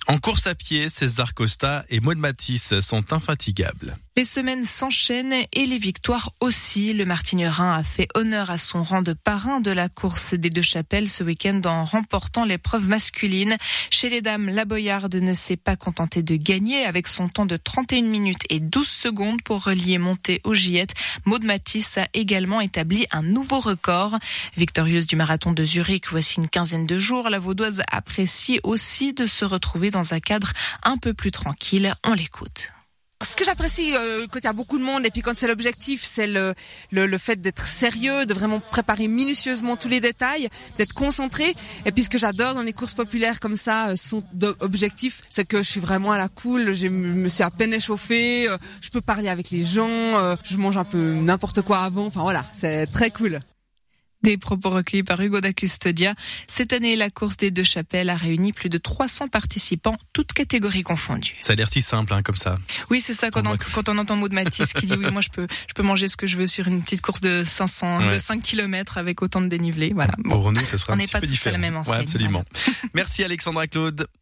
En course à pied, César Costa et Maud Matisse sont infatigables. Les semaines s'enchaînent et les victoires aussi. Le Martignerin a fait honneur à son rang de parrain de la course des Deux-Chapelles ce week-end en remportant l'épreuve masculine. Chez les dames, la Boyarde ne s'est pas contentée de gagner avec son temps de 31 minutes et 12 secondes pour relier Monté aux Gillettes. Maud Matisse a également établi un nouveau record. Victorieuse du marathon de Zurich, voici une quinzaine de jours, la Vaudoise apprécie aussi de se retrouver dans un cadre un peu plus tranquille. On l'écoute. Ce que j'apprécie quand il y a beaucoup de monde et puis quand c'est l'objectif, c'est le fait d'être sérieux, de vraiment préparer minutieusement tous les détails, d'être concentré. Et puis ce que j'adore dans les courses populaires comme ça, son objectif, c'est que je suis vraiment à la cool, je me suis à peine échauffée, je peux parler avec les gens, je mange un peu n'importe quoi avant, enfin voilà, c'est très cool. Des propos recueillis par Hugo da Custodia. Cette année, la course des Deux-Chapelles a réuni plus de 300 participants, toutes catégories confondues. Ça a l'air si simple comme ça. Oui, c'est ça, quand on entend Maud Matisse qui dit oui, moi je peux manger ce que je veux sur une petite course de 5 km avec autant de dénivelé. Voilà. Bon, pour nous, ça sera on un n'est petit pas peu tous différent. à la même enseigne. Ouais, absolument. Voilà. Merci Alexandra Claude.